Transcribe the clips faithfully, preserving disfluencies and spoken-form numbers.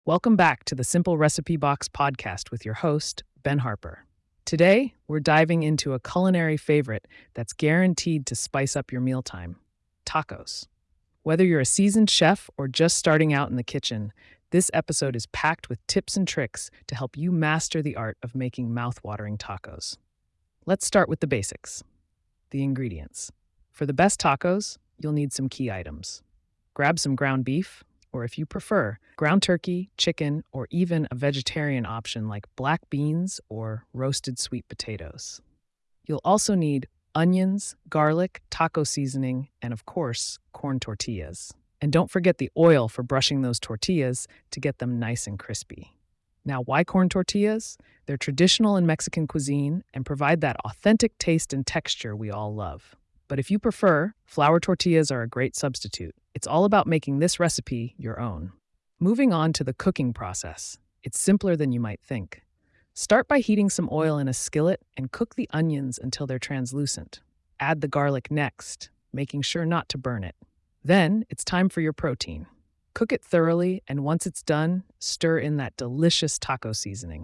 Welcome back to the Simple Recipe Box podcast with your host, Ben Harper. Today, we're diving into a culinary favorite that's guaranteed to spice up your mealtime: tacos. Whether you're a seasoned chef or just starting out in the kitchen, this episode is packed with tips and tricks to help you master the art of making mouth-watering tacos. Let's start with the basics: the ingredients. For the best tacos, you'll need some key items. Grab some ground beef, or if you prefer, ground turkey, chicken, or even a vegetarian option like black beans or roasted sweet potatoes. You'll also need onions, garlic, taco seasoning, and of course, corn tortillas. And don't forget the oil for brushing those tortillas to get them nice and crispy. Now, why corn tortillas? They're traditional in Mexican cuisine and provide that authentic taste and texture we all love. But if you prefer, flour tortillas are a great substitute. It's all about making this recipe your own. Moving on to the cooking process, it's simpler than you might think. Start by heating some oil in a skillet and cook the onions until they're translucent. Add the garlic next, making sure not to burn it. Then it's time for your protein. Cook it thoroughly, and once it's done, stir in that delicious taco seasoning.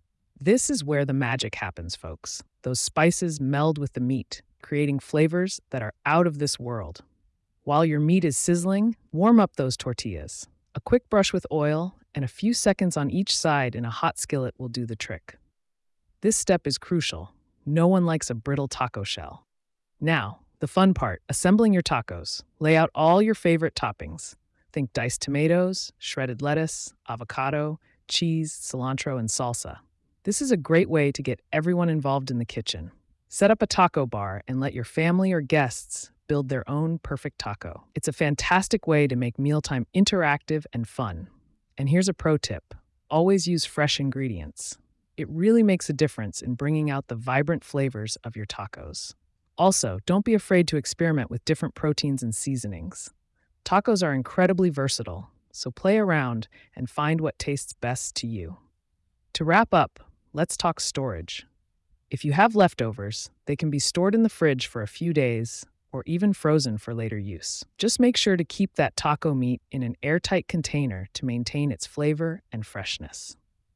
This is where the magic happens, folks. Those spices meld with the meat, creating flavors that are out of this world. While your meat is sizzling, warm up those tortillas. A quick brush with oil and a few seconds on each side in a hot skillet will do the trick. This step is crucial. No one likes a brittle taco shell. Now, the fun part: assembling your tacos. Lay out all your favorite toppings. Think diced tomatoes, shredded lettuce, avocado, cheese, cilantro, and salsa. This is a great way to get everyone involved in the kitchen. Set up a taco bar and let your family or guests build their own perfect taco. It's a fantastic way to make mealtime interactive and fun. And here's a pro tip: always use fresh ingredients. It really makes a difference in bringing out the vibrant flavors of your tacos. Also, don't be afraid to experiment with different proteins and seasonings. Tacos are incredibly versatile, so play around and find what tastes best to you. To wrap up, let's talk storage. If you have leftovers, they can be stored in the fridge for a few days or even frozen for later use. Just make sure to keep that taco meat in an airtight container to maintain its flavor and freshness.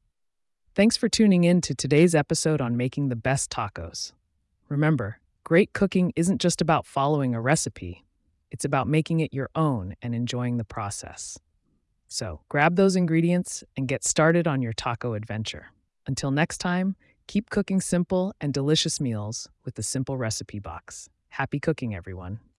Thanks for tuning in to today's episode on making the best tacos. Remember, great cooking isn't just about following a recipe. It's about making it your own and enjoying the process. So, grab those ingredients and get started on your taco adventure. Until next time, keep cooking simple and delicious meals with the Simple Recipe Box. Happy cooking, everyone.